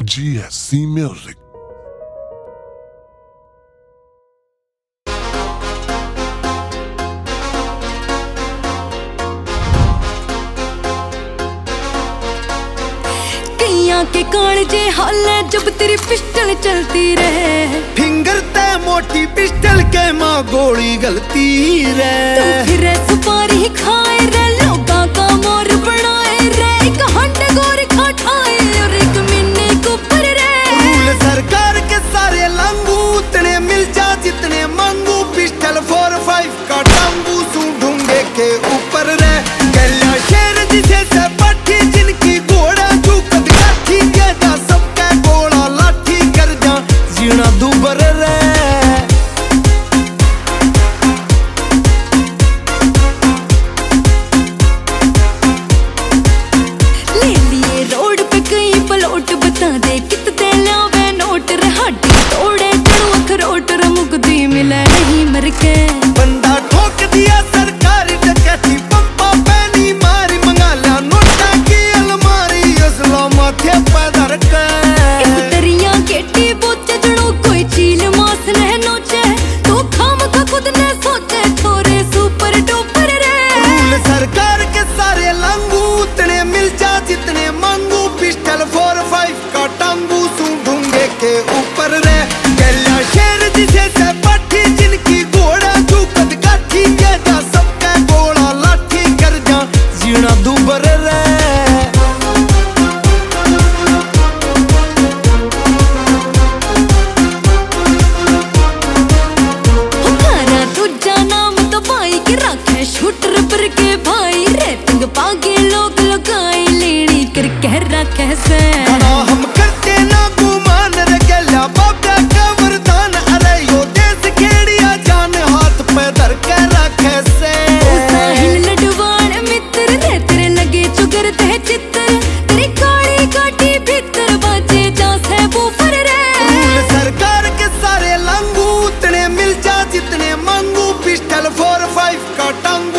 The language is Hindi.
GSC Music. के कालजे हाल है जब तेरी पिस्टल चलती रहे, फिंगर ते मोटी पिस्टल के माँ गोली गलती रे। तू फिर सुपारी खाए रे, लोगा का मोर बनाए रे, एक हंड गोर खाए और एक मिन्ने को पर रे। रूल सरकार के सारे लांगू उतने मिल जा जितने मांगू, पिस्टल 4-5 का टांगू सू ढूंढे के ऊपर रे। गला शेर जिसे से पट्टी जिनकी घोड़ा झुकत काठी के जा सबका गोला लाठी कर जा जीना दूबर रे। ले लिए रोड पे कई पलौट बता दे कितने लावे नोट रे, हड्डी तोड़े चढ़ो अखरोट रे, मुक्ति मिले नहीं मर के। बंदा ठोक दिया सरकारी डकैती, पप्पा पैनी मारी मंगा लिया नोटा की अलमारी, असला माथे पैदर के। इस दरिया केटी बोचे जड़ो कोई चील मास न नोचे, तो खाम का खुद न सोचे थोड़े सुपर डुपर रे। रूल सरकार के सारे लांगू उतने मिल जा जितने मांगू, पिस्टल 4-5 का टांगू सू ढूंढे के ऊपर रे। गला शेर जिसे से पट्टी जिनकी घोड़ा झुकत काठी के जा सबका गोला लाठी कर जा जीना दूबर रे। हमारा दूजा नाम तो भाई के रखे शूटर पर के भाई रे, तंग पागे लोग लगाई लेनी कर कह रखे से। हम करते ना गुमान रे, गला बाबा का वरदान, अरे यो देश खेड़िया जान हाथ पे धर के रखे से। साहिल लडवान मित्र रे, तेरे लगे चुगर ते चित्र, तेरी काली काटी भीतर बाजे जा से बूफर रे। रूल सरकार के सारे लांगू उतने मिल जा जितने मांगू, पिस्टल 4-5 का टांगू